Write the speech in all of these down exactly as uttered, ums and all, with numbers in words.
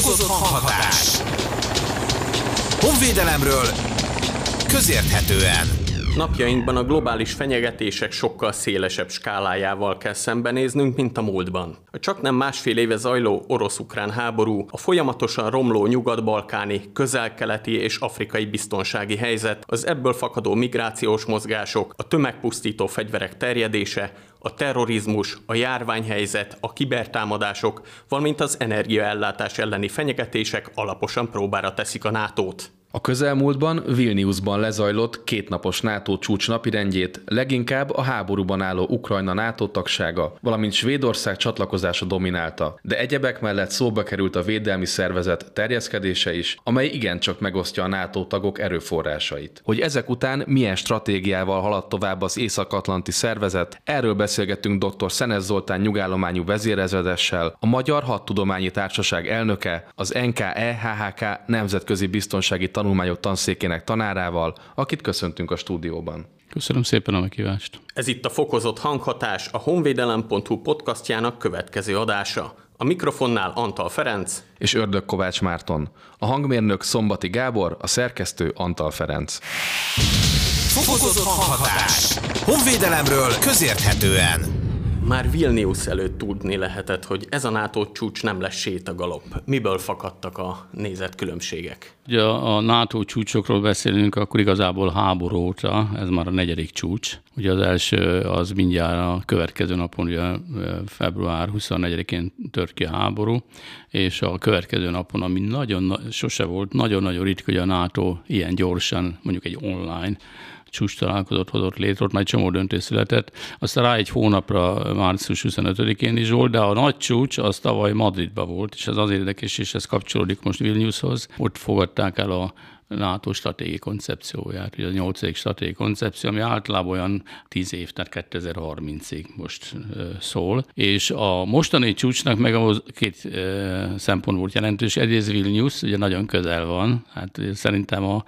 Fokozott hanghatás. Honvédelemről közérthetően. Napjainkban a globális fenyegetések sokkal szélesebb skálájával kell szembenéznünk, mint a múltban. A csaknem másfél éve zajló orosz-ukrán háború, a folyamatosan romló nyugat-balkáni, közel-keleti és afrikai biztonsági helyzet, az ebből fakadó migrációs mozgások, a tömegpusztító fegyverek terjedése, a terrorizmus, a járványhelyzet, a kibertámadások, valamint az energiaellátás elleni fenyegetések alaposan próbára teszik a nátót. A közelmúltban Vilniusban lezajlott kétnapos NATO csúcs napirendjét leginkább a háborúban álló Ukrajna NATO tagsága, valamint Svédország csatlakozása dominálta, de egyebek mellett szóba került a védelmi szervezet terjeszkedése is, amely igencsak megosztja a NATO tagok erőforrásait. Hogy ezek után milyen stratégiával haladt tovább az Észak-Atlanti Szervezet, erről beszélgettünk dr. Szenes Zoltán nyugállományú vezérezredessel, a Magyar Hadtudományi Társaság elnöke, az en ká e há há ká Nemzetközi Biztonsági Tanulmányok Tanszékének tanárával, akit köszöntünk a stúdióban. Köszönöm szépen a meghívást. Ez itt a Fokozott Hanghatás, a honvédelem pont hu podcastjának következő adása. A mikrofonnál Antal Ferenc és Ördög Kovács Márton. A hangmérnök Szombati Gábor, a szerkesztő Antal Ferenc. Fokozott hanghatás. Honvédelemről közérthetően. Már Vilnius előtt tudni lehetett, hogy ez a NATO csúcs nem lesz sétagalop. Miből fakadtak a nézetkülönbségek? Ugye a NATO csúcsokról beszélünk, akkor igazából háború óta, ez már a negyedik csúcs. Ugye az első az mindjárt a következő napon, ugye február huszonnegyedikén tört ki a háború, és a következő napon, ami nagyon, sose volt, nagyon-nagyon ritka, hogy a NATO ilyen gyorsan, mondjuk egy online csúcs találkozót hozott létre, ott már egy csomó döntés született. Aztán rá egy hónapra március huszonötödikén is volt, de a nagy csúcs az tavaly Madridban volt, és ez azért érdekes, és ez kapcsolódik most Vilniushoz. Ott fogadták el a NATO stratégiai koncepcióját, ugye a nyolcadik stratégiai koncepció, ami általában olyan tíz év, tehát kétezer-harmincig most szól. És a mostani csúcsnak meg a két szempont volt jelentős. Egyrészt Vilnius, ugye nagyon közel van, hát szerintem a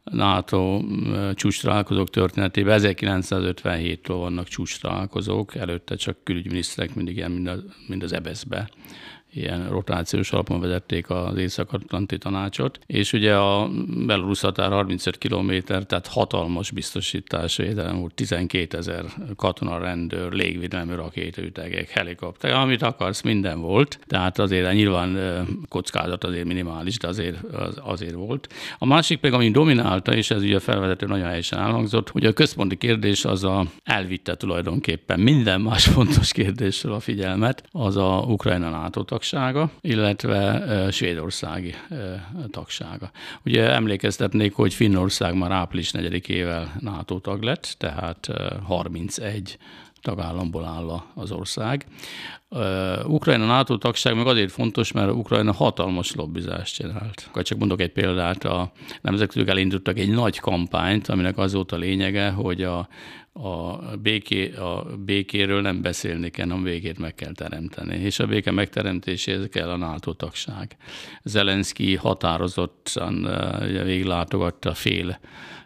NATO csúcs találkozók történetében ezerkilencszázötvenhéttől vannak csúcs találkozók, előtte csak külügyminiszterek mindig ilyen, mind, a, mind az EBESZ-be. Ilyen rotációs alapon vezették az Észak-Atlanti Tanácsot, és ugye a Belarus határ harmincöt kilométer, tehát hatalmas biztosítási védelem volt, tizenkétezer katona, rendőr, légvédelmi rakétaütegek, helikopter, amit akarsz, minden volt, tehát azért nyilván kockázat azért minimális, de azért, az, azért volt. A másik pedig, ami dominálta, és ez ugye a felvezető nagyon helyesen elhangzott, hogy a központi kérdés az a elvitte tulajdonképpen minden más fontos kérdésről a figyelmet, az a Ukrajna NATO tagsága, illetve uh, Svédországi uh, tagsága. Ugye emlékeztetnék, hogy Finnország már április negyedikével NATO tag lett, tehát uh, harmincegy tagállamból áll az ország. Uh, Ukrajna NATO tagság meg azért fontos, mert Ukrajna hatalmas lobbizást csinált. Akkor csak mondok egy példát, a nemzetközileg elindítottak egy nagy kampányt, aminek az volt a lényege, hogy a A, béké, a békéről nem beszélni kell, hanem békét meg kell teremteni. És a béke megteremtéséhez kell a NATO tagság. Zelenszky határozottan végiglátogatta fél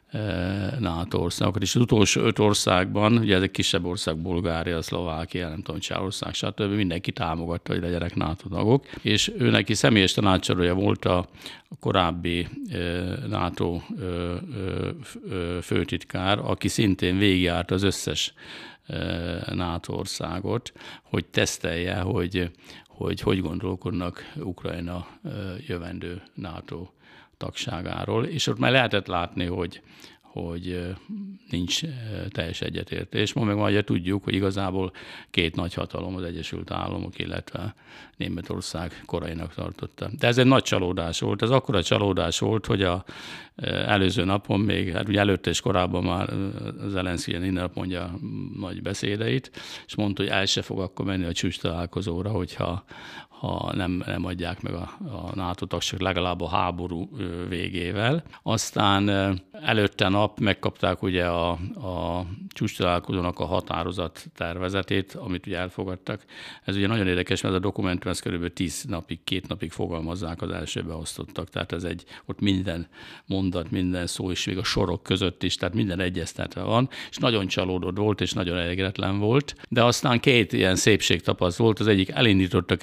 NATO országokat, és az utolsó öt országban, ugye ez egy kisebb ország, Bulgária, Szlovákia, nem tudom, Csehország, stb. Mindenki támogatta, hogy legyenek NATO tagok, és ő neki személyes tanácsadója volt a korábbi NATO főtitkár, aki szintén végigjárt az összes NATO országot, hogy tesztelje, hogy hogy, hogy gondolkodnak Ukrajna jövendő NATO tagságáról, és ott már lehetett látni, hogy, hogy nincs teljes egyetértés. Ma meg már tudjuk, hogy igazából két nagy hatalom, az Egyesült Államok, illetve Németország korainak tartotta. De ez egy nagy csalódás volt. Ez akkora csalódás volt, hogy a előző napon még, hát ugye előtte és korábban már Zelenszky ilyen nap mondja nagy beszédeit, és mondta, hogy el se fog akkor menni a csúcs találkozóra, hogyha ha nem, nem adják meg a, a NATO tagság legalább a háború végével. Aztán előtte nap megkapták ugye a, a csúcs találkozónak a határozat tervezetét, amit ugye elfogadtak. Ez ugye nagyon érdekes, mert a dokumentum ez körülbelül tíz napig, két napig fogalmazzák, az elsőbe osztottak. Tehát ez egy, ott minden mondat, minden szó, és még a sorok között is, tehát minden egyeztetve van, és nagyon csalódott volt, és nagyon elégedetlen volt. De aztán két ilyen szépségtapaszt volt, az egyik elindítottak egy futást,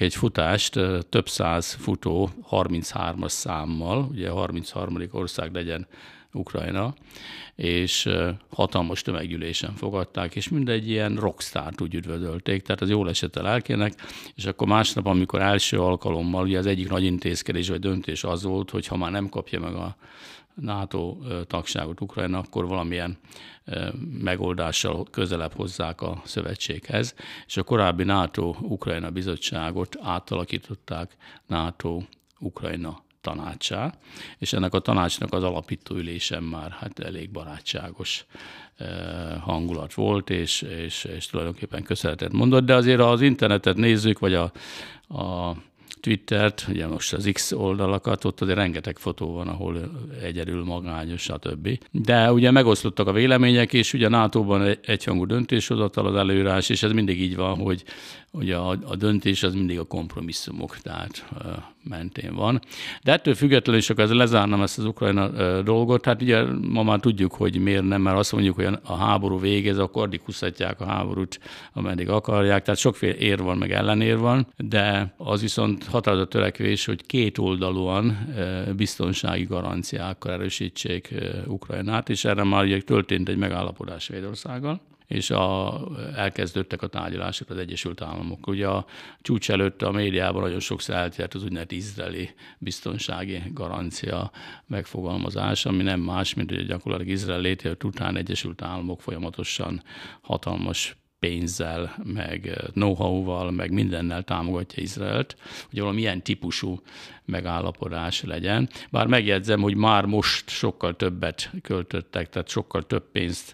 Budapesten több száz futó harminchárom-as számmal, ugye a harmincharmadik ország legyen Ukrajna, és hatalmas tömeggyűlésen fogadták, és mindegy ilyen rockstárt úgy üdvözölték, tehát az jól esett a lelkének, és akkor másnap, amikor első alkalommal, ugye az egyik nagy intézkedés vagy döntés az volt, hogy ha már nem kapja meg a NATO tagságot Ukrajna, akkor valamilyen megoldással közelebb hozzák a szövetséghez, és a korábbi NATO-Ukrajna bizottságot átalakították NATO-Ukrajna tanácsá, és ennek a tanácsnak az alapító ülésen már hát elég barátságos hangulat volt, és, és, és tulajdonképpen köszönetet mondott, de azért az internetet nézzük, vagy a, a Twittert, ugye most az X oldalakat, ott azért rengeteg fotó van, ahol egyedül magányos, stb. De ugye megosztottak a vélemények, és ugye a nátóban egyhangú döntéshozatal az előírás, és ez mindig így van, hogy ugye a, a döntés az mindig a kompromisszumok, tehát uh, mentén van. De ettől függetlenül is akkor ezzel lezárnám ezt az Ukrajna uh, dolgot. Hát ugye ma már tudjuk, hogy miért nem, mert azt mondjuk, hogy a háború végez, akkor addig húzhatják a háborút, ameddig akarják. Tehát sokféle ér van, meg ellenér van, de az viszont határozott törekvés, hogy kétoldalúan uh, biztonsági garanciákkal erősítsék uh, Ukrajnát, és erre már ugye történt egy megállapodás Svédországgal, és a, elkezdődtek a tárgyalások az Egyesült Államok. Ugye a csúcs előtt a médiában nagyon sokszor eltért az úgynevezett izraeli biztonsági garancia megfogalmazás, ami nem más, mint hogy gyakorlatilag Izrael létrejött után Egyesült Államok folyamatosan hatalmas pénzzel, meg know-how-val, meg mindennel támogatja Izraelt, hogy valami ilyen típusú megállapodás legyen. Bár megjegyzem, hogy már most sokkal többet költöttek, tehát sokkal több pénzt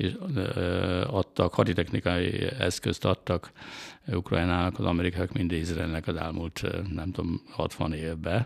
adtak, haditechnikai eszközt adtak Ukrajnának, az amerikaiak, mind Izraelnek az elmúlt, nem tudom, hatvan évben.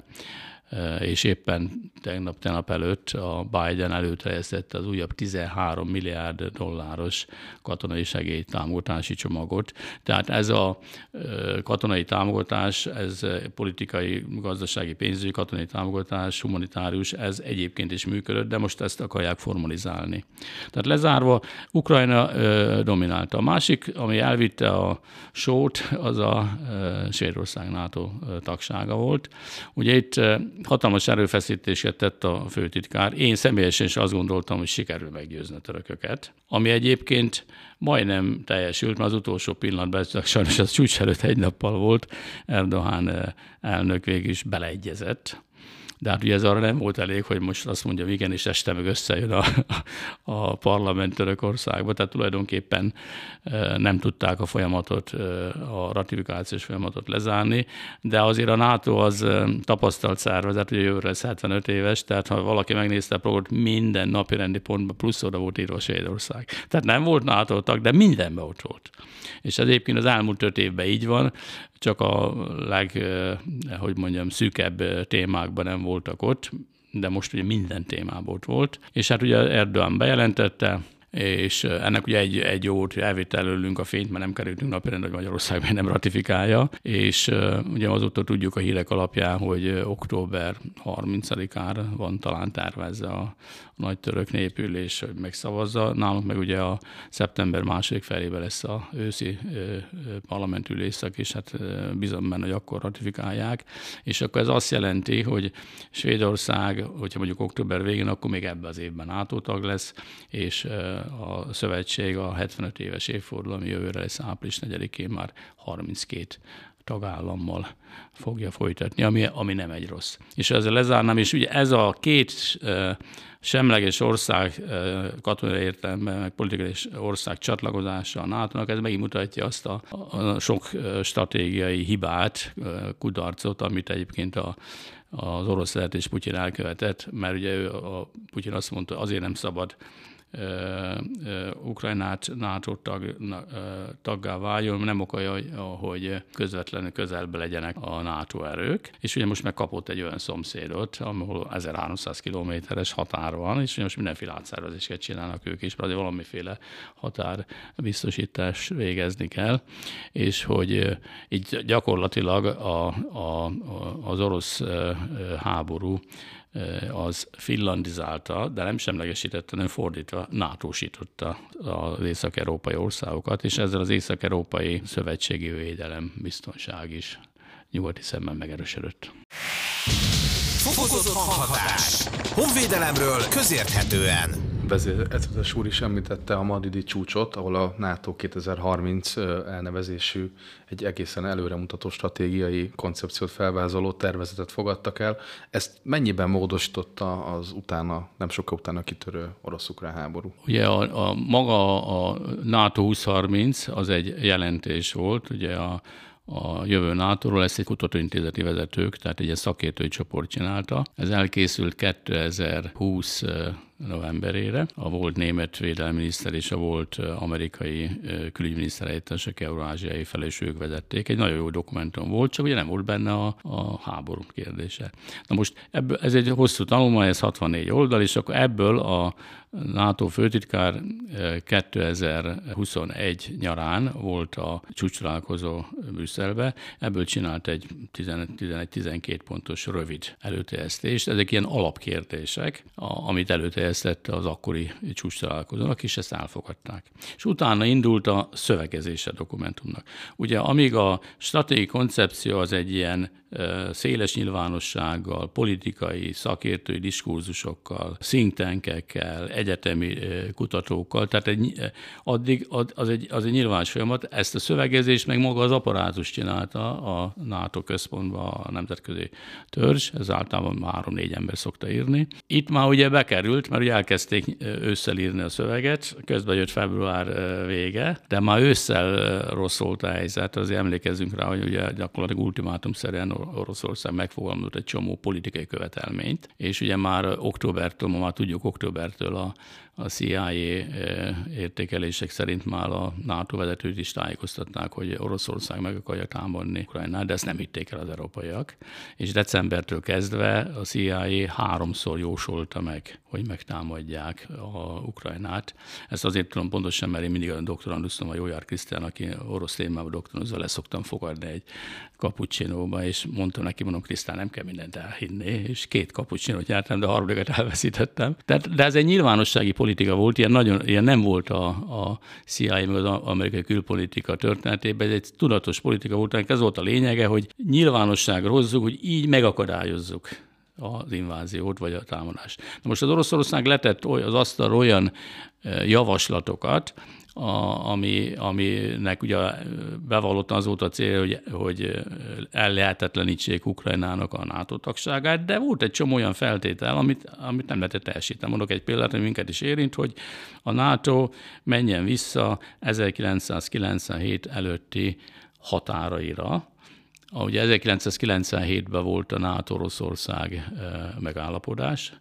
És éppen tegnap, tegnap előtt a Biden előterjesztette az újabb tizenhárom milliárd dolláros katonai segélytámogatási csomagot. Tehát ez a katonai támogatás, ez politikai, gazdasági, pénzügyi katonai támogatás, humanitárius, ez egyébként is működött, de most ezt akarják formalizálni. Tehát lezárva, Ukrajna dominálta. A másik, ami elvitte a sót, az a Svédország NATO tagsága volt. Ugye itt hatalmas erőfeszítéseket tett a főtitkár. Én személyesen is azt gondoltam, hogy sikerül meggyőzni a törököket, ami egyébként majdnem teljesült, mert az utolsó pillanatban, sajnos az csúcs előtt egy nappal volt, Erdogan elnök végül is beleegyezett. De hát ugye ez arra nem volt elég, hogy most azt mondjam, igen, és este meg összejön a, a parlament Törökországba, tehát tulajdonképpen nem tudták a folyamatot, a ratifikációs folyamatot lezárni, de azért a NATO az tapasztalt szervezet, ugye jövőre lesz hetvenöt éves, tehát ha valaki megnézte a programot, minden napi rendi pontban plusz oda volt írva Svédország. Tehát nem volt NATO tag, de mindenben ott volt. És ez egyébként az elmúlt öt évben így van, csak a leg, hogy mondjam, szűkebb témákban nem voltak ott, de most ugye minden témában ott volt. És hát ugye Erdogan bejelentette, és ennek ugye egy, egy jó, hogy elvitt előlünk a fényt, mert nem kerültünk napirendre, hogy Magyarország még nem ratifikálja, és ugye azóta tudjuk a hírek alapján, hogy október harmincadikára van talán tervezve a nagy török népülés, hogy megszavazza. Nálunk meg ugye a szeptember második felében lesz a őszi parlamentülésszak, és hát bizony benne, hogy akkor ratifikálják. És akkor ez azt jelenti, hogy Svédország, hogyha mondjuk október végén, akkor még ebben az évben NATO tag lesz, és a szövetség a hetvenöt éves évforduló, ami jövőre lesz április negyedikén már harminckét tagállammal fogja folytatni, ami, ami nem egy rossz. És ezzel lezárnám, és ugye ez a két uh, semleges ország uh, katonai értelemben, meg politikai ország csatlakozása a nátónak, ez megint mutatja azt a, a sok uh, stratégiai hibát, uh, kudarcot, amit egyébként a az orosz szövetség és Putyin elkövetett, mert ugye ő, a Putyin azt mondta, azért nem szabad Ukrajnát NATO tag, taggá váljon, nem okolja, hogy közvetlenül közelbe legyenek a NATO erők. És ugye most megkapott egy olyan szomszédot, ahol ezerháromszáz kilométeres határ van, és most mindenféle átszervezéseket csinálnak ők is, azért valamiféle határbiztosítást végezni kell, és hogy így gyakorlatilag a, a, az orosz háború az finlandizálta, de nem semlegesítette, hanem fordítva nátósította az észak-európai országokat, és ezzel az észak-európai szövetségi védelem, biztonság is nyugati szemben megerősödött. Fokozott hanghatás. Honvédelemről közérthetően. Vezérezredes úr is említette a madridi csúcsot, ahol a NATO kétezer-harminc elnevezésű egy egészen előremutató stratégiai koncepciót felvázoló tervezetet fogadtak el. Ezt mennyiben módosította az utána, nem sokkal utána kitörő orosz-ukrán háború? Ugye a, a maga a NATO húsz-harminc az egy jelentés volt, ugye a a jövő nátóról, ezt egy kutatóintézeti vezetők, tehát egy szakértői csoport csinálta. Ez elkészült kétezer-húsz novemberére. A volt német védelminiszter és a volt amerikai külügyminiszter helyettesek eurázsiai felelősök vezették. Egy nagyon jó dokumentum volt, csak ugye nem volt benne a, a háború kérdése. Na most ebből, ez egy hosszú tanulmány, ez hatvannégy oldal, és akkor ebből a NATO főtitkár kétezer-huszonegy nyarán volt a csúcstalálkozó Brüsszelbe, ebből csinált egy tizenegy-tizenkét pontos rövid előterjesztést. Ezek ilyen alapkérdések, amit előterjesztette az akkori csúcstalálkozónak, és ezt elfogadták. És utána indult a szövegezése a dokumentumnak. Ugye amíg a stratégiai koncepció az egy ilyen széles nyilvánossággal, politikai, szakértői diskurzusokkal, think tankekkel, egyetemi kutatókkal, tehát egy, addig az egy, az egy nyilvános folyamat. Ezt a szövegezést meg maga az apparátus csinálta a NATO központban, a nemzetközi törzs, ez általában három-négy ember szokta írni. Itt már ugye bekerült, mert ugye elkezdték ősszel írni a szöveget, közben jött február vége, de már ősszel rossz volt a helyzet, azért emlékezzünk rá, hogy ugye gyakorlatilag ultimátumszerűen Oroszország megfogalmazott egy csomó politikai követelményt, és ugye már októbertől, ma már tudjuk októbertől a, a C I A értékelések szerint már a NATO vezetőt is tájékoztatták, hogy Oroszország meg akarja támadni Ukrajnát, de ezt nem hitték el az európaiak. És decembertől kezdve a C I A háromszor jósolta meg, hogy megtámadják a Ukrajnát. Ezt azért tudom pontosan, mert én mindig a doktoranduszom, a Jójár Krisztián, aki orosz témában doktorandusza, le szoktam fogadni egy kapucsinóba, és mondtam neki, mondom, Krisztán, nem kell mindent elhinni, és két kapucsinót jártam, de a harmadikat elveszítettem. Tehát, de ez egy nyilvánossági politika volt, ilyen, nagyon, ilyen nem volt a, a C I A, meg az amerikai külpolitika történetében, ez egy tudatos politika volt, ez volt a lényege, hogy nyilvánosságra hozzuk, hogy így megakadályozzuk az inváziót, vagy a támadást. Na most az Oroszország letett az asztalra olyan javaslatokat, A, ami, aminek ugye bevallottan az volt a cél, hogy, hogy ellehetetlenítsék Ukrajnának a NATO tagságát, de volt egy csomó olyan feltétel, amit, amit nem lehetett teljesíteni. Mondok egy példát, ami minket is érint, hogy a NATO menjen vissza ezerkilencszázkilencvenhét előtti határaira. Ugye ezerkilencszázkilencvenhétben volt a NATO-Oroszország megállapodás,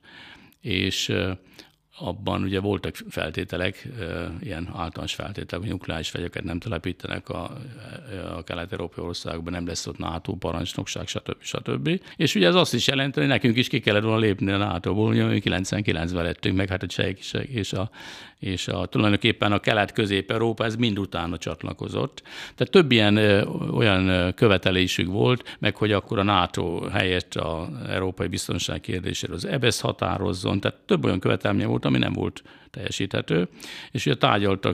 és abban ugye voltak feltételek, ilyen általános feltételek, hogy nukleáris fegyvereket nem telepítenek a, a kelet-európai országban, nem lesz ott NATO parancsnokság, stb. stb. És ugye ez azt is jelenti, hogy nekünk is ki kellett volna lépni a nátóból, ugye mi kilencvenkilencben lettünk meg, hát a csehek is, és, a, és a, tulajdonképpen a kelet-közép-európa, ez mind utána csatlakozott. Tehát több ilyen ö, olyan követelésük volt, meg hogy akkor a NATO helyett az európai biztonság kérdéséről az E B E S határozzon, tehát több olyan követelmény volt, ami nem volt teljesíthető, és ugye tárgyaltak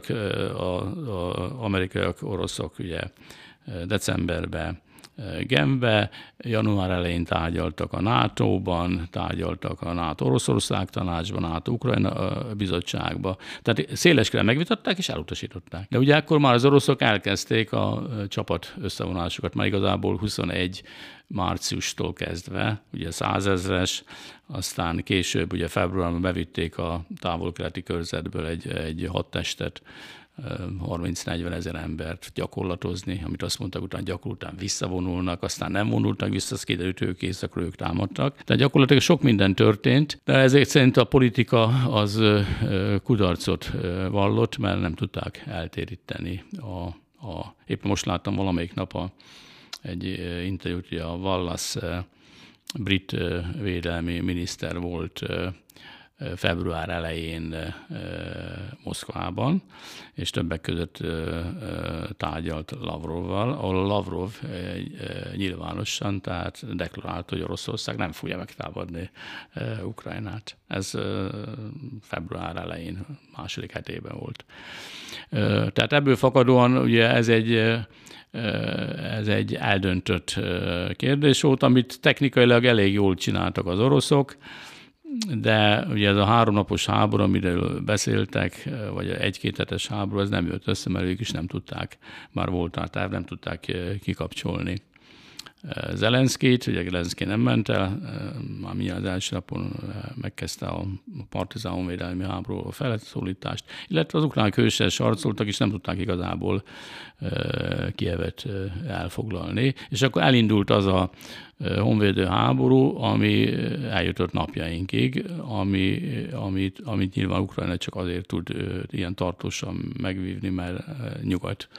az amerikaiak, oroszok ugye decemberben Genfbe, január elején tárgyaltak a nátóban, tárgyaltak a NATO-Oroszország tanácsban, NATO-Ukrajna bizottságban. Tehát széleskörűen megvitatták és elutasították. De ugye akkor már az oroszok elkezdték a csapat összevonásukat, már igazából huszonegy márciustól kezdve, ugye százezres, aztán később, ugye februárban bevitték a távol-keleti körzetből egy, egy hadtestet, harminc-negyven ezer embert gyakorlatozni, amit azt mondtak, utána gyakor után visszavonulnak, aztán nem vonultak vissza, az kiderült, ők kész, akkor ők támadtak. Tehát gyakorlatilag sok minden történt, de ezért szerint a politika az kudarcot vallott, mert nem tudták eltéríteni. A, a, éppen most láttam valamelyik nap a, egy interjút, ugye a Wallace brit védelmi miniszter volt február elején Moszkvában, és többek között tárgyalt Lavrovval, ahol Lavrov nyilvánosan, tehát deklarálta, hogy Oroszország nem fogja megtámadni Ukrajnát. Ez február elején, második hetében volt. Tehát ebből fakadóan ugye ez egy ez egy eldöntött kérdés volt, amit technikailag elég jól csináltak az oroszok, de ugye ez a háromnapos háború, amiről beszéltek, vagy egy-két hetes háború, ez nem jött össze, mert ők is nem tudták, már volt a terv, nem tudták kikapcsolni Zelenszkijt, ugye Zelenszkij nem ment el, már mindjárt az első napon megkezdte a partizán honvédelmi háború a felszólítást, illetve az ukránok hőses harcoltak, és nem tudták igazából Kijevet elfoglalni. És akkor elindult az a honvédő háború, ami eljutott napjainkig, ami, amit, amit nyilván Ukrajna csak azért tud ilyen tartósan megvívni, mert nyugat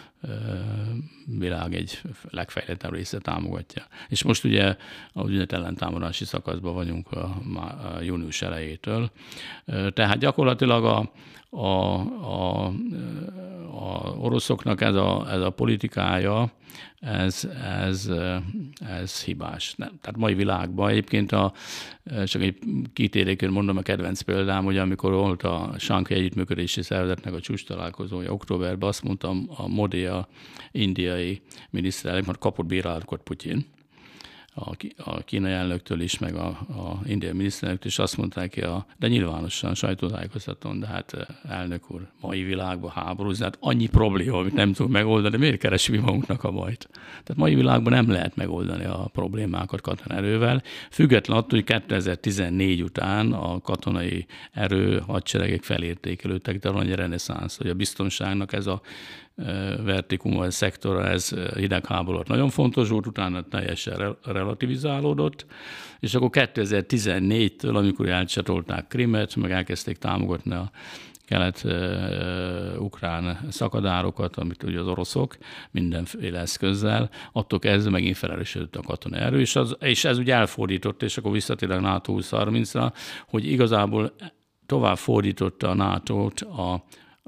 világ egy legfejlettebb része támogatja. És most ugye a úgynevezett ellentámadási szakaszban vagyunk a, a június elejétől. Tehát gyakorlatilag a, a, a, a oroszoknak ez a, ez a politikája, ez, ez, ez hibás. Nem. Tehát mai világban egyébként a, csak egy kitérékön mondom a kedvenc példám, hogy amikor volt a Shanghai Együttműködési Szervezetnek a csúcs találkozója októberben, azt mondtam, a Modi, a indiai miniszterelnök, mert kapott bírálatokat Putyin, a kínai elnöktől is, meg a, a indiai miniszterelnöktől is, azt mondták ki, a, de nyilvánosan sajtótájékoztatón, de hát elnök úr, mai világban háborúzni, hát annyi probléma, amit nem tudunk megoldani, miért keresünk mi magunknak a bajt? Tehát mai világban nem lehet megoldani a problémákat katonerővel, független attól, hogy kétezer-tizennégy után a katonai erő hadseregek felértékelődtek, de van egy reneszánsz, hogy a biztonságnak ez a vertikum, vagy szektora, ez hidegháború nagyon fontos volt, utána teljesen relativizálódott, és akkor kétezer-tizennégytől, amikor elcsatolták Krimet, meg elkezdték támogatni a kelet-ukrán szakadárokat, amit ugye az oroszok mindenféle eszközzel, attól kezdve megint felerősödött a katonai erő, és, az, és ez ugye elfordított, és akkor visszatérek NATO húsz-harmincra, hogy igazából tovább fordította a nátót a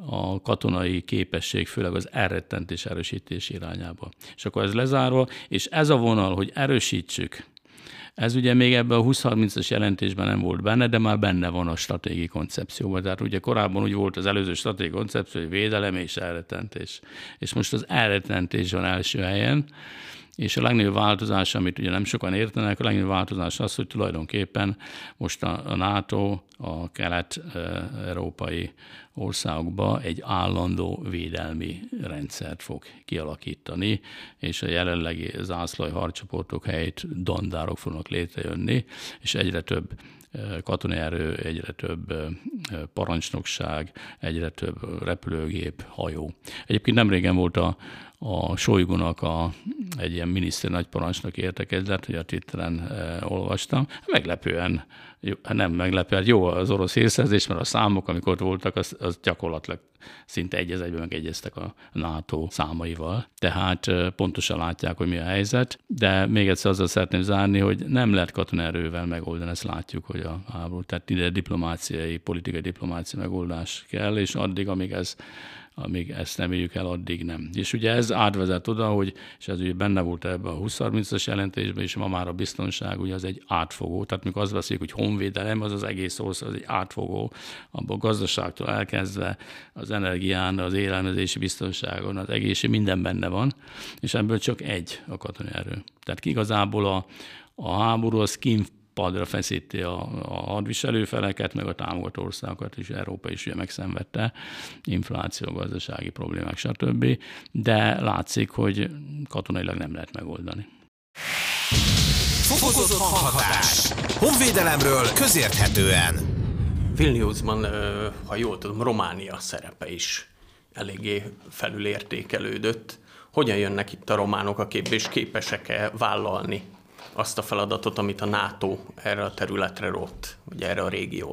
a katonai képesség, főleg az elrettentés erősítés irányába. És akkor ez lezárva, és ez a vonal, hogy erősítsük, ez ugye még ebben a húsz-harmincas jelentésben nem volt benne, de már benne van a stratégiai koncepcióban. Tehát ugye korábban úgy volt az előző stratégiai koncepció, hogy védelem és elrettentés. És most az elrettentés van első helyen, és a legnagyobb változás, amit ugye nem sokan értenek, a legnagyobb változás az, hogy tulajdonképpen most a NATO a kelet-európai országokba egy állandó védelmi rendszert fog kialakítani, és a jelenlegi zászlói harcsoportok helyett dandárok fognak létrejönni, és egyre több katonai erő, egyre több parancsnokság, egyre több repülőgép, hajó. Egyébként nem régen volt a a Shoigunak a, egy ilyen miniszter nagyparancsnok értekezlet, hogy a Twitteren e, olvastam. Meglepően, nem meglepően, jó az orosz hírszerzés, mert a számok, amik ott voltak, az, az gyakorlatilag szinte egy az egyben megegyeztek a NATO számaival. Tehát e, pontosan látják, hogy mi a helyzet, de még egyszer azzal szeretném zárni, hogy nem lehet katonerővel megoldani, ezt látjuk, hogy a háború, tehát ide diplomáciai, politikai diplomáciai megoldás kell, és addig, amíg ez amíg ezt nem érjük el, addig nem. És ugye ez átvezet oda, hogy, és ez ugye benne volt ebben a húsz-harmincas jelentésben, és ma már a biztonság ugye az egy átfogó, tehát mikor azt veszik, hogy honvédelem, az az egész ország, az egy átfogó, abban a gazdaságtól elkezdve az energián, az élelmezési biztonságon, az egészség, minden benne van, és ebből csak egy a katonai erő. Tehát igazából a, a háború az kint padra feszíti a, a hadviselőfeleket, meg a támogató országokat, és Európa is ugye megszenvedte, infláció, gazdasági problémák, stb. De látszik, hogy katonailag nem lehet megoldani. Fokozott hanghatás. Honvédelemről közérthetően. Vilniusban, ha jól tudom, Románia szerepe is eléggé felülértékelődött. Hogyan jönnek itt a románok a képbe, és képesek-e vállalni azt a feladatot, amit a NATO erre a területre rótt, vagy erre a régióra?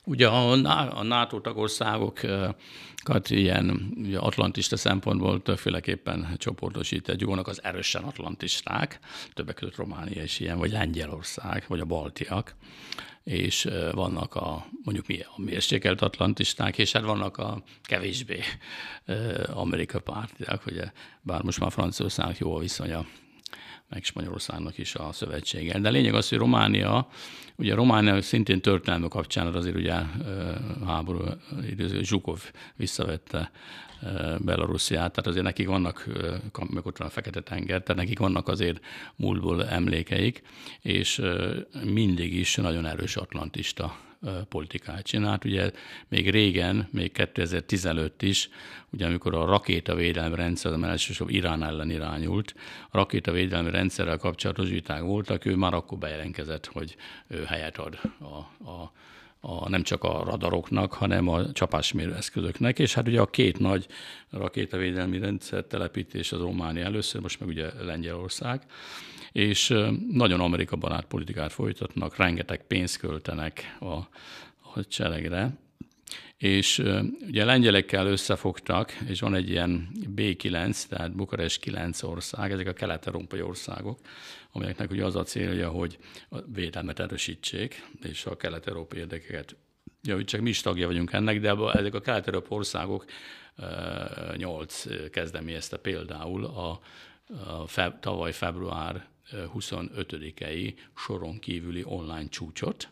Ugye a NATO tagországokat ilyen ugye atlantista szempontból többféleképpen csoportosítják. Vannak az erősen atlantisták, többek között Románia is ilyen, vagy Lengyelország, vagy a baltiak, és vannak a mondjuk mi a mérsékelt atlantisták, és hát vannak a kevésbé Amerika pártiak, ugye, bár most már Franciaországnak jó a viszonya, meg Spanyolországnak is a szövetséggel. De lényeg az, hogy Románia, ugye Románia szintén történelmi kapcsán azért ugye háború időző Zsukov visszavette Belarussziát, tehát azért nekik vannak, meg ott van a Fekete-tenger, tehát nekik vannak azért múltból emlékeik, és mindig is nagyon erős atlantista politikát csinált. Ugye még régen, még kétezer-tizenöt is, ugye amikor a rakétavédelmi rendszer, az elsősorban Irán ellen irányult, a rakétavédelmi rendszerrel kapcsolatos viták voltak, ő már akkor bejelentkezett, hogy ő helyet ad a, a A, nem csak a radaroknak, hanem a csapásmérő eszközöknek, és hát ugye a két nagy rakétavédelmi rendszer telepítés az Románia először, most meg ugye Lengyelország, és nagyon Amerika barát politikát folytatnak, rengeteg pénzt költenek a, a hadseregre, és ugye lengyelekkel összefogtak, és van egy ilyen bé kilenc, tehát Bukarest kilenc ország, ezek a kelet-európai országok, amelyeknek ugye az a célja, hogy a védelmet erősítsék, és a kelet-európai érdekeket javítsák. Mi is tagja vagyunk ennek, de ezek a kelet-európai országok nyolc kezdeményezte például a, a feb, tavaly február huszonötödikei soron kívüli online csúcsot,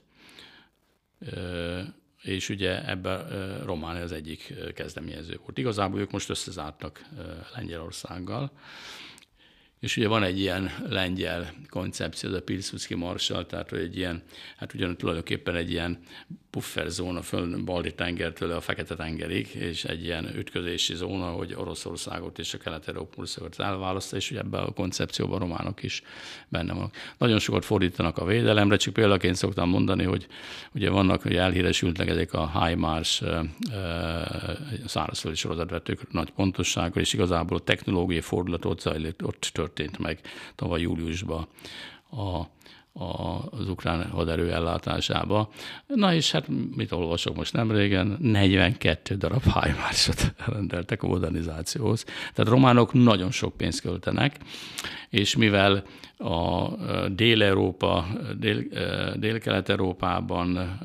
és ugye ebben Románia az egyik kezdeményező volt. Igazából ők most összezártak Lengyelországgal, és ugye van egy ilyen lengyel koncepció, ez a Pilsudski Marshall, tehát egy ilyen, hát ugyan tulajdonképpen egy ilyen pufferzóna föl Balti-tengertől a Fekete-tengerig, és egy ilyen ütközési zóna, hogy Oroszországot és a kelet-európai országot elválasztja, és ugye ebben a koncepcióban a románok is benne vannak. Nagyon sokat fordítanak a védelemre, csak példaként szoktam mondani, hogy ugye vannak, hogy elhíresültek ezek a HIMARS szárazföldi sorozatvetők nagy pontossággal, és igazából a technológiai fordulat ott zajlott, ott történt meg tavaly júliusban a az ukrán haderő ellátásába. Na és hát mit olvasok most nem régen? negyvenkettő darab HIMARS-ot rendeltek a modernizációhoz. Tehát románok nagyon sok pénzt költenek, és mivel a Dél-Európa, Dél, Dél-Kelet-Európában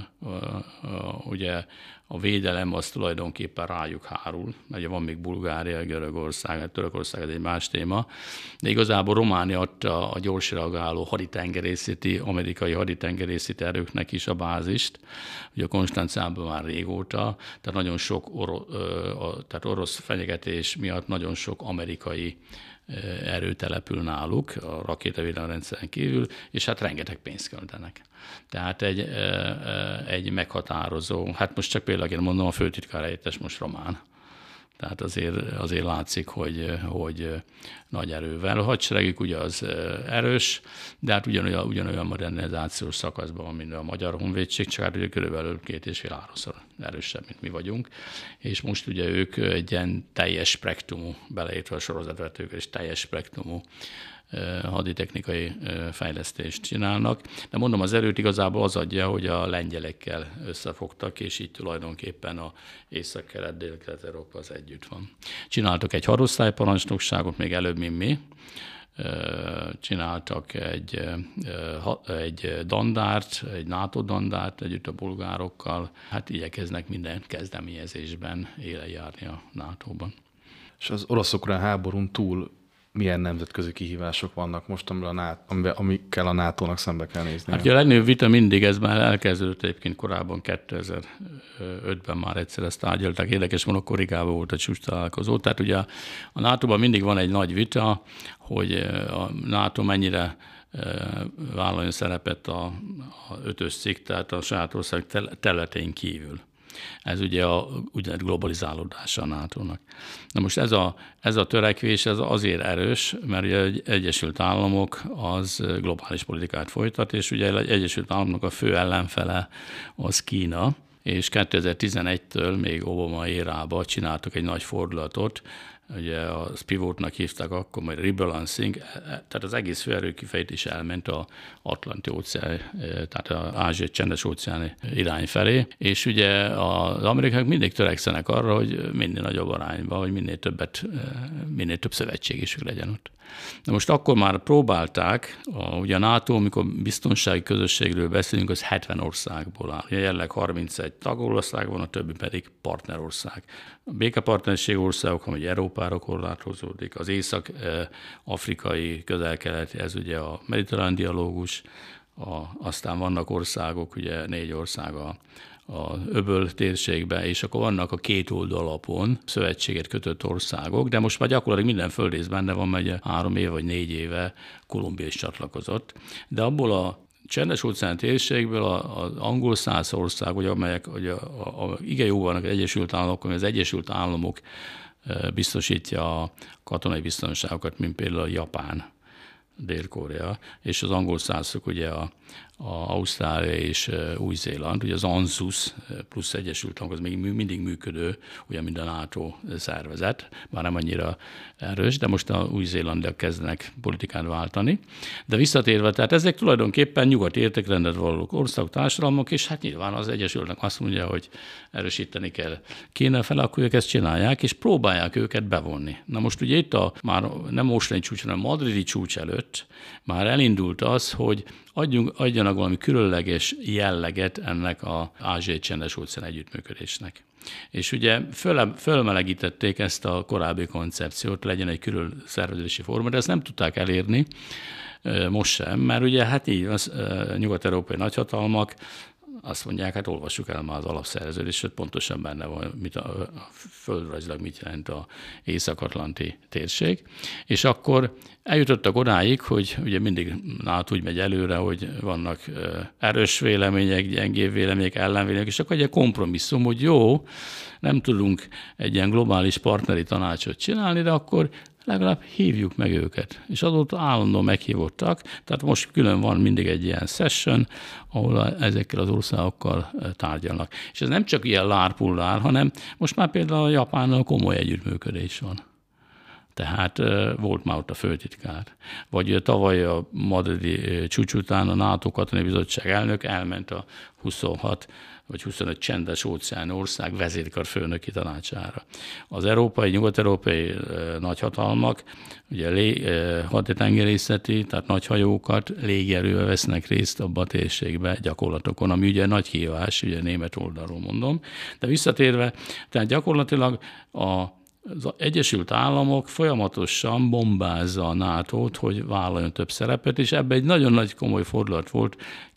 ugye a védelem az tulajdonképpen rájuk hárul, mert van még Bulgária, Görögország, Törökország, ez egy más téma, de igazából Románia adta a gyors reagáló haditengerészeti, amerikai haditengerészeti erőknek is a bázist, ugye a Konstancában már régóta, tehát nagyon sok oro, tehát orosz fenyegetés miatt nagyon sok amerikai erő települ náluk a rakétavédelmi rendszeren kívül, és hát rengeteg pénzt költenek. Tehát egy, egy meghatározó, hát most csak például mondom, a főtitkár helyettes most román. Tehát azért, azért látszik, hogy, hogy nagy erővel. A hadseregük ugye az erős, de hát ugyanolyan, ugyanolyan modernizációs szakaszban van, mint a Magyar Honvédség, csak hát ugye körülbelül két és fél háromszor erősebb, mint mi vagyunk. És most ugye ők egy ilyen teljes spektrumú, beleértve a sorozatvetők, és teljes spektrumú haditechnikai fejlesztést csinálnak. De mondom, az erőt igazából az adja, hogy a lengyelekkel összefogtak, és így tulajdonképpen a észak-kelet, dél-kelet-Európa az együtt van. Csináltak egy hadosztályparancsnokságot még előbb, mint mi. Csináltak egy, egy dandárt, egy NATO dandárt együtt a bulgárokkal. Hát igyekeznek minden kezdeményezésben élen járni a nátóban. És az orosz-ukrán háborún túl milyen nemzetközi kihívások vannak most, amikkel a nátónak szembe kell nézni? Hát a legnagyobb vita mindig, ez már elkezdődött egyébként korábban, kétezer-ötben már egyszer ezt tárgyalták, érdekes módon akkor Rigában volt a csúcs találkozó. Tehát ugye a nátóban mindig van egy nagy vita, hogy a NATO mennyire vállaljon szerepet a, a ötös cikk, tehát a saját ország területén kívül. Ez ugye a úgynevezett globalizálódása a nátónak. Na most ez a, ez a törekvés ez azért erős, mert ugye egy Egyesült Államok az globális politikát folytat, és ugye egy Egyesült Államoknak a fő ellenfele az Kína, és kétezer-tizenegytől még Obama érában csináltak egy nagy fordulatot, ugye a pivotnak hívták akkor, majd rebalancing, tehát az egész főerő kifejtés elment a Atlanti óceán, tehát az ázsiai csendes óceáni irány felé, és ugye az amerikaiak mindig törekszenek arra, hogy minél nagyobb arányban, hogy minél többet, minél több szövetségesük legyen ott. De most akkor már próbálták, a, ugye a NATO, amikor biztonsági közösségről beszélünk, az hetven országból áll. Ugye jelenleg harmincegy tagország van, a többi pedig partnerország. A békepartnerség országok, amely Európára korlátozódik, az észak-afrikai, közel-keleti, ez ugye a mediterrán dialógus, a, aztán vannak országok, ugye négy ország a a öböl térségben, és akkor vannak a két oldal alapon szövetséget kötött országok, de most már gyakorlatilag minden földrész benne van, mert három éve vagy négy éve Kolumbia is csatlakozott. De abból a csendes óceán térségből az angol száz ország, vagy amelyek ugye, a, a, igen jó vannak az Egyesült Államok, az Egyesült Államok biztosítja a katonai biztonságokat, mint például a Japán, Dél-Korea, és az angol százok ugye a, a Ausztrália és Új-Zéland, ugye az ANZUS plusz Egyesült Államok, az még mindig működő, ugye mind a NATO szervezet, már nem annyira erős, de most a Új-Zélandiak kezdenek politikát váltani. De visszatérve, tehát ezek tulajdonképpen nyugati értékrendet való országok, társadalmak, és hát nyilván az Egyesültnek azt mondja, hogy erősíteni kell Kína fel, akkor ők ezt csinálják, és próbálják őket bevonni. Na most ugye itt a már nem mostani csúcs, hanem a madridi csúcs előtt már elindult az, hogy adjunk, adjanak valami különleges jelleget ennek az ázsiai csendes óceán együttműködésnek. És ugye föl, fölmelegítették ezt a korábbi koncepciót, legyen egy külön szervezési forma, de ezt nem tudták elérni most sem, mert ugye hát így az nyugat-európai nagyhatalmak azt mondják, hát olvassuk el már az alapszerződést, pontosan benne van, mit a, a földrajzilag mit jelent az Észak-Atlanti térség, és akkor eljutottak odáig, hogy ugye mindig NATO úgy megy előre, hogy vannak erős vélemények, gyengébb vélemények, ellenvélemények, és akkor egy kompromisszum, hogy jó, nem tudunk egy ilyen globális partneri tanácsot csinálni, de akkor legalább hívjuk meg őket. És azóta állandóan meghívottak, tehát most külön van mindig egy ilyen session, ahol ezekkel az országokkal tárgyalnak. És ez nem csak ilyen lárpullár, hanem most már például a Japánnal komoly együttműködés van. Tehát volt már ott a főtitkár. Vagy tavaly a madridi csúcs után a NATO Katonai Bizottság elnök elment a huszonhat vagy huszonöt csendes óceáni ország vezérkar főnöki tanácsára. Az európai, nyugat-európai nagyhatalmak, ugye lé, haditengerészeti, tehát nagy hajókat légierővel vesznek részt abban a térségben gyakorlatokon, ami ugye nagy kihívás, ugye német oldalról mondom. De visszatérve, tehát gyakorlatilag a az Egyesült Államok folyamatosan bombázza a nátót, hogy vállaljon több szerepet, és ebben egy nagyon nagy komoly fordulat volt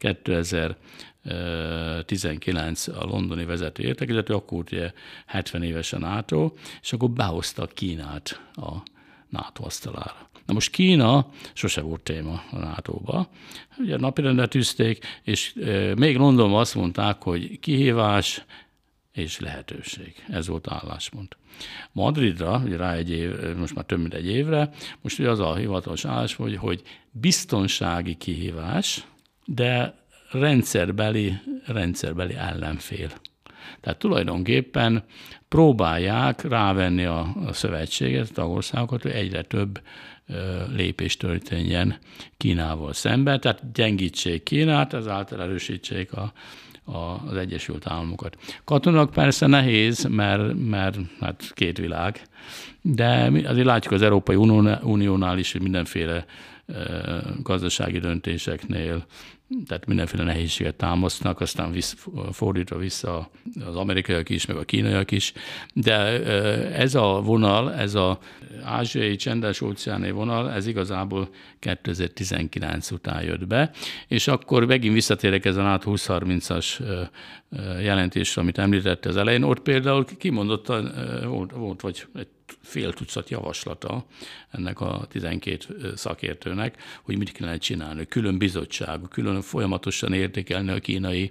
kétezer-tizenkilenc a londoni vezető értekezletű, akkor ugye hetven éves a NATO, és akkor behozta Kínát a NATO asztalára. Na most Kína sose volt téma a nátóba. Ugye napirendre tűzték, és még Londonban azt mondták, hogy kihívás és lehetőség. Ez volt álláspont. Madridra, ugye rá egy év, most már több mint egy évre, most ugye az a hivatalos álláspont, hogy, hogy biztonsági kihívás, de rendszerbeli, rendszerbeli ellenfél. Tehát tulajdonképpen próbálják rávenni a, a szövetséget, a tagországokat, hogy egyre több ö, lépés történjen Kínával szemben, tehát gyengítsék Kínát, ezáltal erősítsék a az Egyesült Államokat. Katonak persze nehéz, mert, mert hát két világ, de azért látjuk az Európai Uniónál is, hogy mindenféle gazdasági döntéseknél, tehát mindenféle nehézséget támasztnak, aztán vissza, fordítva vissza az amerikaiak is, meg a kínaiak is. De ez a vonal, ez az ázsiai csendes óceáni vonal, ez igazából kétezer-tizenkilenc után jött be, és akkor megint visszatérek ezen át húsz harmincas jelentésre, amit említette az elején. Ott például kimondottan volt, volt vagy egy fél tucat javaslata ennek a tizenkét szakértőnek, hogy mit kellene csinálni. Külön bizottság, külön folyamatosan értékelni a kínai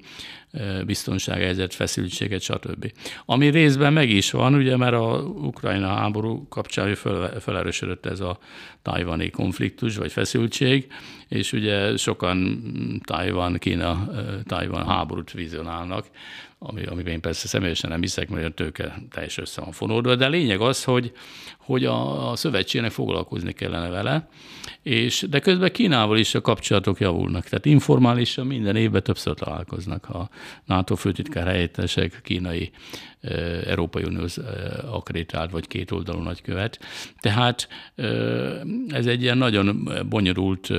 biztonsághelyzet, feszültséget, stb. Ami részben meg is van, ugye, mert a Ukrajna háború kapcsán föl, felerősödött ez a tajvani konfliktus, vagy feszültség, és ugye sokan Tajvan, Kína, Tajvan háborút vizionálnak, ami, amiben én persze személyesen nem hiszek, mert a tőke teljesen össze van fonódva, de a lényeg az, hogy, hogy a, a szövetségnek foglalkozni kellene vele, és, de közben Kínával is a kapcsolatok javulnak, tehát informálisan minden évben többször találkoznak a NATO főtitkár helyettesek, kínai, Európai Uniós akreditált vagy kétoldalú nagykövet. Tehát ez egy ilyen nagyon bonyolult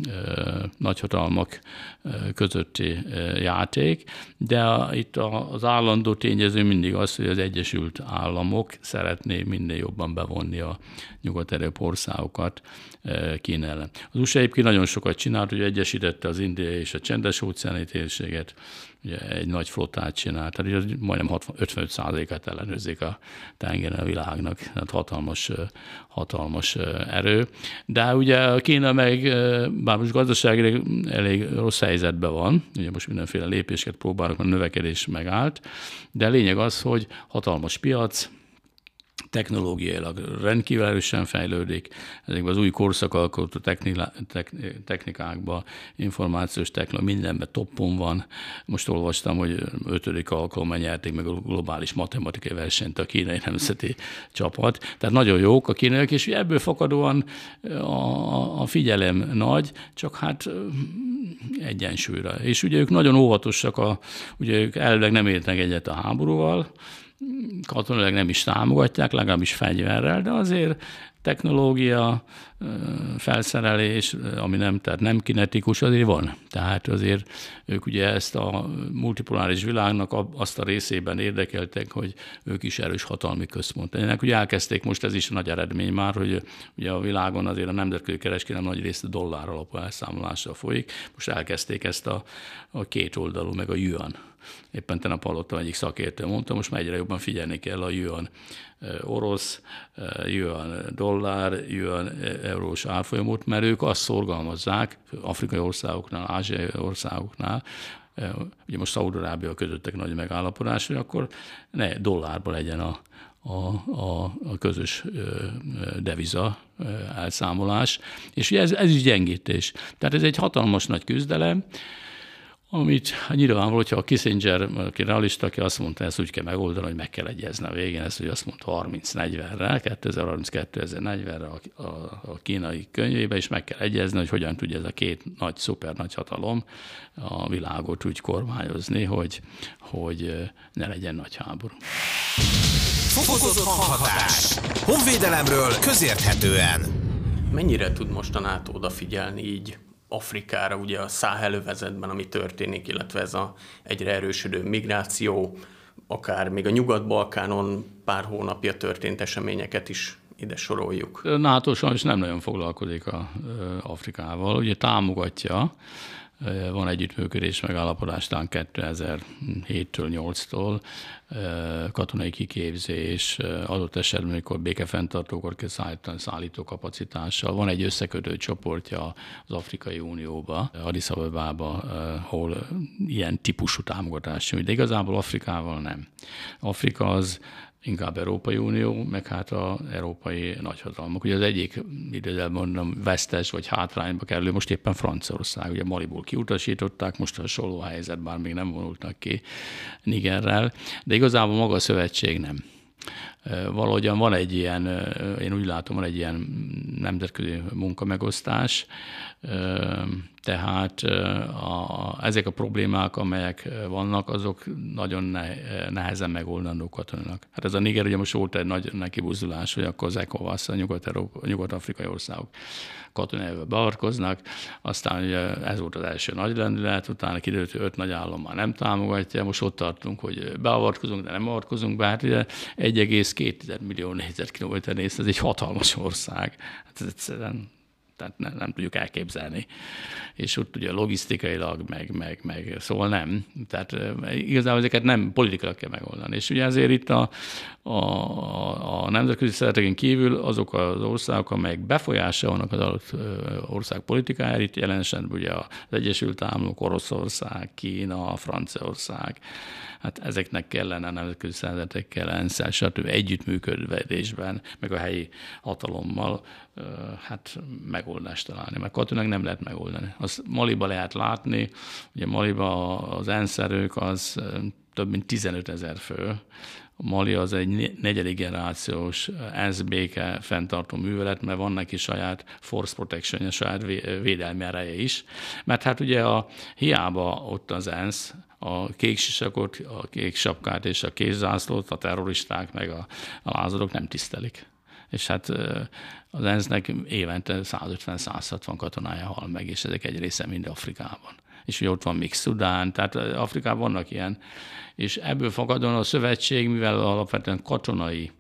nagyhatalmak közötti játék, de a, itt az állandó tényező mindig az, hogy az Egyesült Államok szeretné minél jobban bevonni a nyugat-európai országokat Kína ellen. Az u es á egyébként nagyon sokat csinált, hogy egyesítette az indiai és a csendes-óceáni térséget, ugye egy nagy flottát csinált, tehát majdnem ötvenöt százalékát ellenőrzik a tengeren a világnak, tehát hatalmas, hatalmas erő. De ugye Kína meg, bár most gazdaságilag elég rossz helyzetben van, ugye most mindenféle lépéseket próbálnak, a növekedés megállt, de a lényeg az, hogy hatalmas piac, technológiailag rendkívül erősen fejlődik, ezekben az új korszakalkotó technikákban, információs technológia, mindenben toppon van. Most olvastam, hogy ötödik alkalommal nyerték meg a globális matematikai versenyt a kínai nemzeti csapat. Tehát nagyon jók a kínaiak, és ebből fakadóan a, a figyelem nagy, csak hát egyensúlyra. És ugye ők nagyon óvatosak, a, ugye ők elvileg nem értenek egyet a háborúval, katonailag nem is támogatják, legalábbis fegyverrel, de azért technológia, felszerelés, ami nem, tehát nem kinetikus, azért van. Tehát azért ők ugye ezt a multipoláris világnak azt a részében érdekeltek, hogy ők is erős hatalmi központ. Ennek ugye elkezdték, most ez is nagy eredmény már, hogy ugye a világon azért a nemzetközi kereskedelem nagy részt a dollár alapú elszámolással folyik. Most elkezdték ezt a, a két oldalú, meg a yuan. Éppen tegnap hallottam, egyik szakértő mondta, most már egyre jobban figyelni kell a yuan orosz, yuan dollár, yuan eurós árfolyamot, mert ők azt szorgalmazzák afrikai országoknál, ázsiai országoknál, ugye most Szaúd-Arábia közöttek nagy megállapodás, hogy akkor ne dollárban legyen a, a, a, a közös deviza elszámolás, és ez, ez is gyengítés. Tehát ez egy hatalmas nagy küzdelem, amit nyilvánvaló, hogyha a Kissinger, aki realista, aki azt mondta, ezt úgy kell megoldani, hogy meg kell egyezni a végén, ezt, hogy azt mondta harminc-negyvenre, kétezer-harminc-kétezer-negyvenre a, a, a kínai könyvébe, és meg kell egyezni, hogy hogyan tudja ez a két nagy, szuper nagy hatalom a világot úgy kormányozni, hogy, hogy ne legyen nagy háború. Fokozott hanghatás. Honvédelemről közérthetően. Mennyire tud most a NATO odafigyelni így Afrikára, ugye a Száhel övezetben, ami történik, illetve ez a egyre erősödő migráció, akár még a Nyugat-Balkánon pár hónapja történt eseményeket is ide soroljuk. NATO sajnos nem nagyon foglalkozik a, Afrikával, ugye támogatja, van együttműködés megállapodás talán kétezer-héttől nyolctól, katonai kiképzés, adott esetben, amikor békefenntartókor kell szállítani szállító kapacitással. Van egy összekötő csoportja az Afrikai Unióba, Addis Abebába, ahol ilyen típusú támogatás nyújt, de igazából Afrikával nem. Afrika az inkább Európai Unió, meg hát az európai nagyhatalmak. Ugye az egyik, idézőjelben mondom, vesztes vagy hátrányba kerülő, most éppen Franciaország. Ugye Maliból kiutasították, most hasonló helyzet, bár még nem vonultak ki Nigerrel, de igazából maga a szövetség nem. Valahogyan van egy ilyen, én úgy látom, van egy ilyen nemzetközi munkamegosztás, tehát a, ezek a problémák, amelyek vannak, azok nagyon nehezen megoldandók katonailag. Hát ez a Niger, ugye most volt egy nagy nekibuzdulás, hogy akkor az ECOWAS, a nyugat-afrikai országok katonaival beavatkoznak, aztán ugye ez volt az első nagy lendület, utána kiderült, hogy öt nagy állam már nem támogatja, most ott tartunk, hogy beavatkozunk, de nem avatkozunk be, hát ugye egy egész két millió négyzetkilométer néz, ez egy hatalmas ország. Hát ez egyszerűen Tehát nem, nem tudjuk elképzelni. És ott ugye logisztikailag, meg, meg, meg szóval nem. Tehát igazából ezeket nem politikailag kell megoldani. És ugye ezért itt a, a, a nemzetközi szervezeteken kívül azok az országok, amelyek befolyása vannak az adott ország politikájára, itt jelen esetben ugye az Egyesült Államok, Oroszország, Kína, Franciaország, hát ezeknek kellene a nemzetközi szervezetekkel, ENSZ-el, stb. Együttműködésben, meg a helyi hatalommal hát megoldást találni, mert katonák nem lehet megoldani. Azt Maliba lehet látni, ugye Maliba az ENSZ erők az több mint tizenöt ezer fő. A Mali az egy negyedik generációs ENSZ béke fenntartó művelet, mert van neki saját force protection, saját védelmi ereje is. Mert hát ugye a, hiába ott az ENSZ, a kék sisakot, a kék sapkát és a kézzászlót a terroristák meg a, a lázadók nem tisztelik. És hát az ENSZ-nek évente százötven-száz hatvan katonája hal meg, és ezek egy része mind Afrikában. És ugye ott van még Szudán, tehát Afrikában vannak ilyen. És ebből fakadóan a szövetség, mivel alapvetően katonai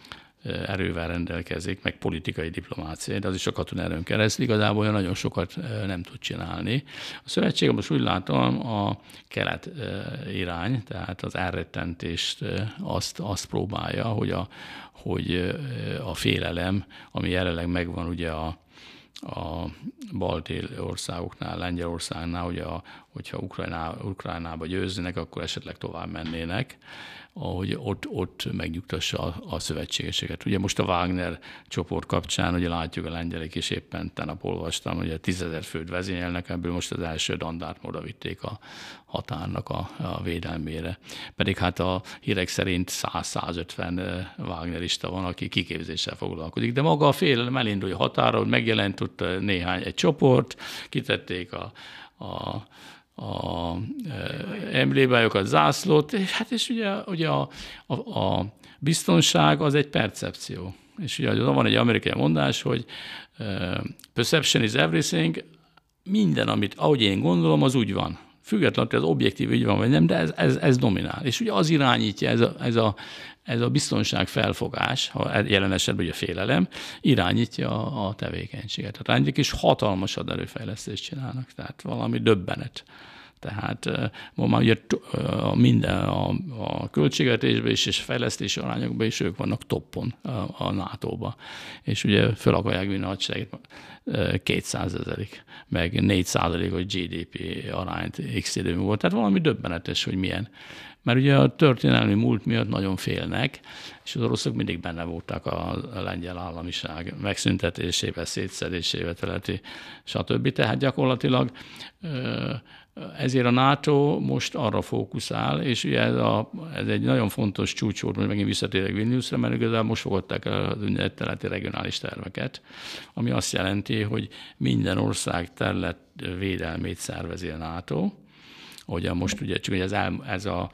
erővel rendelkezik, meg politikai diplomácia, de az is a katonerőn keresztül igazából olyan nagyon sokat nem tud csinálni. A szövetség most úgy látom a kelet irány, tehát az elrettentést azt, azt próbálja, hogy a, hogy a félelem, ami jelenleg megvan ugye a a balti országoknál, Lengyelországnál, hogy a, hogyha Ukrajná, Ukrajnába győznének, akkor esetleg tovább mennének, ahogy ott, ott megnyugtassa a, a szövetségeseket. Ugye most a Wagner csoport kapcsán, ugye látjuk a lengyelek is, éppen tegnap olvastam, hogy a tízezer főt vezényelnek, ebből most az első dandárt oda vitték a határnak a, a védelmére. Pedig hát a hírek szerint száz-százötven Wagnerista van, aki kiképzéssel foglalkozik, de maga a félelem elindul a határon, megjelent ott néhány egy csoport, kitették a, a a emblémájukat, zászlót, és hát és ugye, ugye a, a, a biztonság az egy percepció. És ugye van egy amerikai mondás, hogy uh, perception is everything, minden, amit ahogy én gondolom, az úgy van. Függetlenül, hogy az objektív úgy van, vagy nem, de ez, ez, ez dominál. És ugye az irányítja, ez a, ez a, ez a biztonság felfogás, ha jelen esetben ugye a félelem, irányítja a, a tevékenységet. Hát rángyik is hatalmas aderőfejlesztést csinálnak, tehát valami döbbenet. Tehát ma már ugye a minden a, a költségvetésben is, és fejlesztési arányokban is ők vannak toppon a, a nátóba. És ugye fel akarják vinni a hadsereget kétszázezerig, meg négy százalékos gé dé pé arányt x idő volt. Tehát valami döbbenetes, hogy milyen. Mert ugye a történelmi múlt miatt nagyon félnek, és az oroszok mindig benne voltak a lengyel államiság megszüntetésével, szétszedésével, teleti, stb. Tehát gyakorlatilag ezért a NATO most arra fókuszál, és ugye ez, a, ez egy nagyon fontos csúcs volt, hogy megint visszatérek Vilniusra, mert igazából most fogadták el az úgynevezett területi regionális terveket, ami azt jelenti, hogy minden ország terület védelmét szervezi a NATO. Ugye most ugye csak ez, el, ez a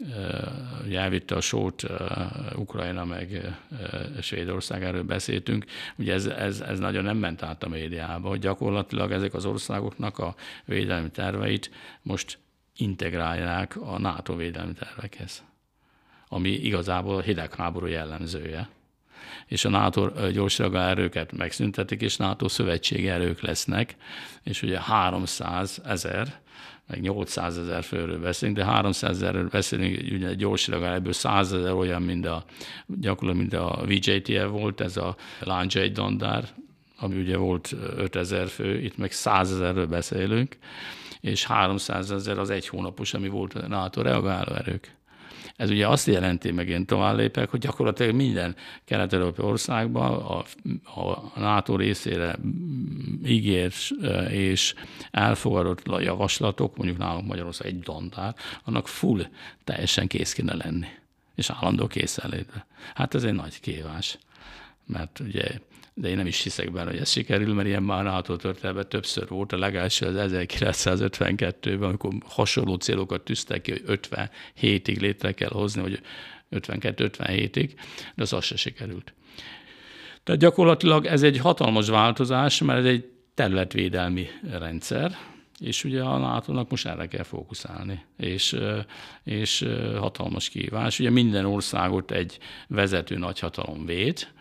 ugye elvitte a sót Ukrajna meg Svédország, erről beszéltünk, ugye ez, ez, ez nagyon nem ment át a médiába, hogy gyakorlatilag ezek az országoknak a védelmi terveit most integrálják a NATO védelmi tervekhez, ami igazából a hidegháború jellemzője. És a NATO gyorsreagáló erőket megszüntetik, és NATO szövetségi erők lesznek, és ugye háromszázezer, meg nyolcszázezer főről beszélünk, de háromszázezerről beszélünk, ugye gyorsreagáló, ebből százezer olyan, mint a, gyakorlatilag, mint a vé jé té ef volt, ez a Lándzsai dandár, ami ugye volt ötezer fő, itt meg százezerről beszélünk, és háromszázezer az egy hónapos, ami volt a NATO reagáló erők. Ez ugye azt jelenti, meg én tovább lépek, hogy gyakorlatilag minden kelet-európai országban a, a NATO részére ígért és elfogadott javaslatok, mondjuk nálunk Magyarország egy dandár, annak full teljesen kész kéne lenni, és állandó készenlétbe. Hát ez egy nagy kihívás, mert ugye, de én nem is hiszek benne, hogy ez sikerül, mert ilyen már NATO történetben többször volt. A legelső az ezerkilencszázötvenkettőben, amikor hasonló célokat tűztek ki, hogy ötvenhétig létre kell hozni, vagy ötvenkettő-ötvenhétig, de az az se sikerült. Tehát gyakorlatilag ez egy hatalmas változás, mert ez egy területvédelmi rendszer, és ugye a nátónak most erre kell fókuszálni, és, és hatalmas kihívás. Ugye minden országot egy vezető nagyhatalom véd,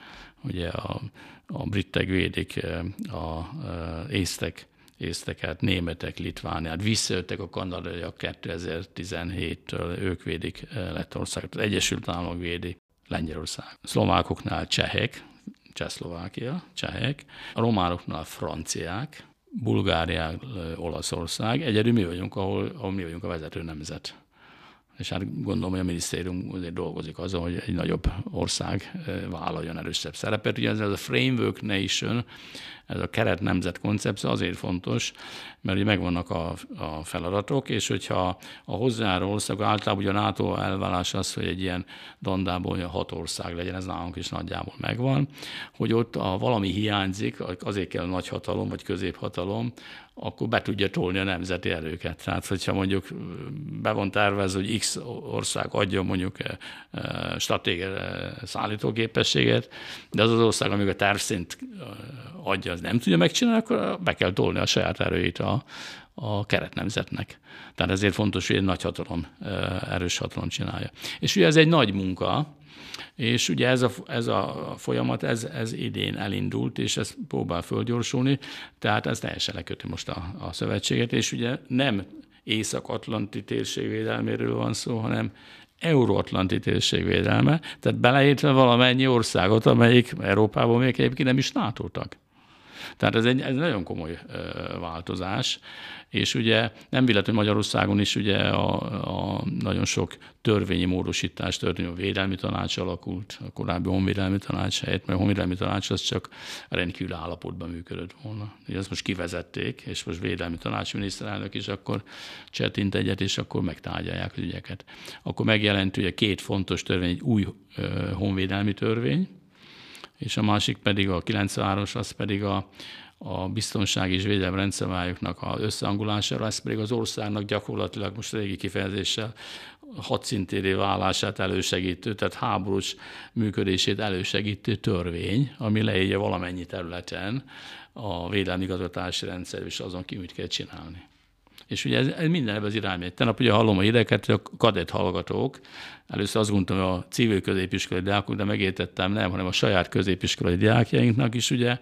ugye a, a britek védik a, a észtek, észteket, németek, Litvániát, visszajöttek a kanadaiak kétezer-tizenhéttől, ők védik Lettországot, az Egyesült Államok védi Lengyelország. A szlovákoknál csehek, Csehszlovákia, csehek, a románoknál franciák, Bulgária, Olaszország, egyedül mi vagyunk, ahol, ahol mi vagyunk a vezető nemzet. És hát gondolom, hogy a minisztérium azért dolgozik azon, hogy egy nagyobb ország vállaljon erősebb szerepet. Ugye ez a framework nation, ez a keret nemzet koncepció azért fontos, mert ugye megvannak a, a feladatok, és hogyha a hozzájáró ország általában ugye a NATO elvárás az, hogy egy ilyen dandából olyan hat ország legyen, ez nálunk is nagyjából megvan, hogy ott a valami hiányzik, azért kell nagyhatalom vagy középhatalom, akkor be tudja tolni a nemzeti erőket. Tehát, hogyha mondjuk be van tervezve, hogy X ország adja mondjuk stratégiai szállítóképességet, de az az ország, amíg a terv szerint adja, az nem tudja megcsinálni, akkor be kell tolni a saját erőit a, a keretnemzetnek. Tehát ezért fontos, hogy egy nagy hatalom, erős hatalom csinálja. És ugye ez egy nagy munka, és ugye ez a, ez a folyamat, ez, ez idén elindult, és ez próbál fölgyorsulni, tehát ez teljesen leköti most a, a szövetséget, és ugye nem észak-atlanti térség védelméről van szó, hanem euróatlanti térség védelme, tehát beleértve valamennyi országot, amelyik Európában még egyébként nem is NATO tag. Tehát ez egy, ez egy nagyon komoly ö, változás, és ugye nem véletlenül Magyarországon is ugye a, a nagyon sok törvényi módosítás történt, a védelmi tanács alakult, a korábbi honvédelmi tanács helyett, mert a honvédelmi tanács az csak rendkívül állapotban működött volna. Ugye ezt most kivezették, és most védelmi tanács miniszterelnök is akkor csetint egyet, és akkor megtárgyalják az ügyeket. Akkor megjelent ugye két fontos törvény, egy új ö, honvédelmi törvény, és a másik pedig a kilencvenhárom-as, az pedig a, a biztonsági és védelmi rendszervályoknak az összehangolására, ez pedig az országnak gyakorlatilag most régi kifejezéssel hadszintéré válását elősegítő, tehát háborús működését elősegítő törvény, ami leírja valamennyi területen a védelmi igazgatási rendszer, és azon ki mit kell csinálni. És ugye ez, ez minden ebben az irányba. Tegnap ugye hallom a ideket, hogy a kadett hallgatók, először azt gondoltam, hogy a civil középiskolai diákok, de megértettem, nem, hanem a saját középiskolai diákjainknak is ugye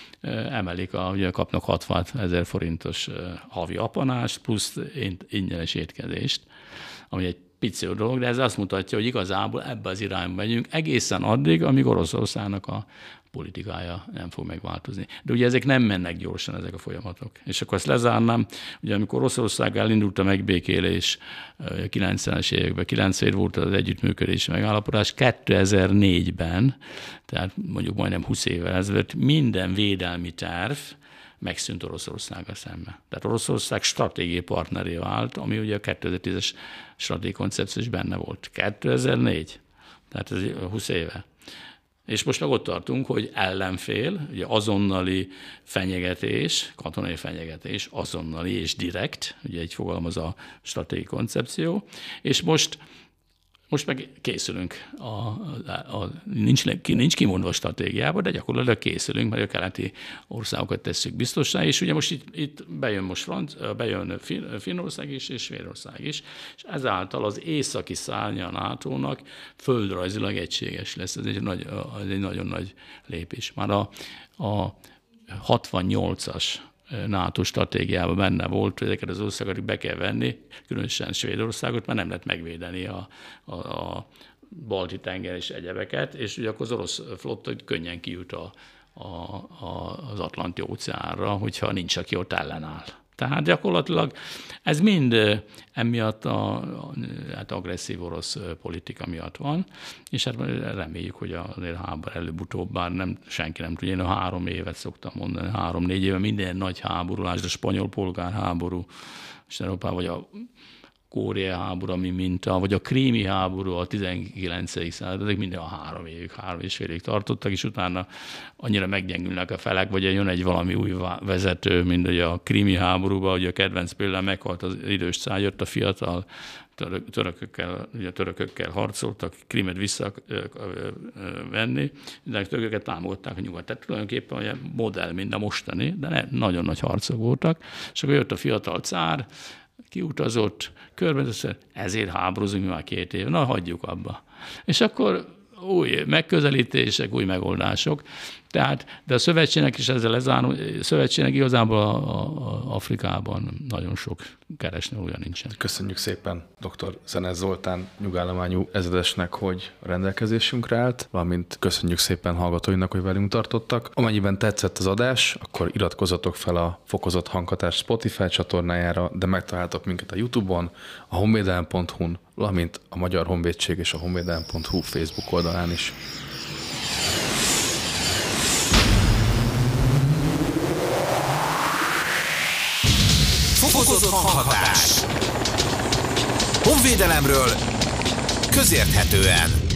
emelik, a, ugye kapnak hatvan ezer forintos havi apanást, plusz ingyenes étkezést, ami egy pici dolog, de ez azt mutatja, hogy igazából ebbe az irányba megyünk egészen addig, amíg Oroszországnak a politikája nem fog megváltozni. De ugye ezek nem mennek gyorsan, ezek a folyamatok. És akkor ezt lezárnám, ugye amikor Oroszország elindult a megbékélés a kilencvenes években, kilencven év volt az együttműködési megállapodás, kétezer-négyben, tehát mondjuk majdnem húsz évvel ezelőtt minden védelmi terv megszűnt Oroszországgal szemben. Tehát Oroszország stratégiai partneré vált, ami ugye a kétezer-tízes stratégiai koncepció is benne volt. kétezer-négy, tehát ez húsz éve. És most meg ott tartunk, hogy ellenfél, ugye azonnali fenyegetés, katonai fenyegetés, azonnali és direkt, ugye egy fogalmaz a stratégiai koncepció, és most Most meg készülünk, a, a, a, nincs, nincs kimondva a stratégiába, de gyakorlatilag készülünk, mert a keleti országokat tesszük biztossá, és ugye most itt, itt bejön most Franc, bejön Finnország is, és Svédország is, és ezáltal az északi szárnya a nátónak földrajzilag egységes lesz. Ez egy, nagy, ez egy nagyon nagy lépés. Már a, a hatvannyolcas NATO stratégiában benne volt, hogy ezeket az országokat be kell venni, különösen Svédországot, mert nem lehet megvédeni a, a, a Balti-tenger és egyebeket, és ugye akkor az orosz flotta könnyen kijut a, a, a, az Atlanti-óceánra, hogyha nincs, aki ott ellenáll. Tehát gyakorlatilag ez mind emiatt a, a hát agresszív orosz politika miatt van, és hát reméljük, hogy azért háború előbb-utóbb, bár nem, senki nem tudja, én a három évet szoktam mondani, három-négy éve minden nagy háború, lásd a spanyol polgárháború, és Európában, vagy a Korea háború, ami minta, vagy a krími háború a tizenkilencedik század, ezek minden a három évig, három és fél évig tartottak, és utána annyira meggyengülnek a felek, vagy jön egy valami új vezető, mint ugye a krími háborúban, ugye a kedvenc például meghalt az idős cár, jött a fiatal török, törökökkel, ugye törökökkel harcoltak, Krímet visszavenni, de a törököket támogatták a nyugat. Tehát tulajdonképpen ugye modell, mint a mostani, de ne, nagyon nagy harcok voltak, és akkor jött a fiatal cár, kiutazott, körbe, ezért háborúzunk mi már két év, na hagyjuk abba. És akkor új megközelítések, új megoldások. Tehát, de a szövetségnek is ezzel lezárom, a szövetségnek igazából a, a Afrikában nagyon sok keresne olyan nincsen. Köszönjük szépen dr. Szenes Zoltán nyugállományú ezredesnek, hogy rendelkezésünkre állt, valamint köszönjük szépen hallgatóinak, hogy velünk tartottak. Amennyiben tetszett az adás, akkor iratkozzatok fel a Fokozott Hanghatás Spotify csatornájára, de megtaláltok minket a YouTube-on, a honvédelem pont hu-n, valamint a Magyar Honvédség és a honvédelem pont hu Facebook oldalán is. Fokozott hanghatás. Honvédelemről közérthetően.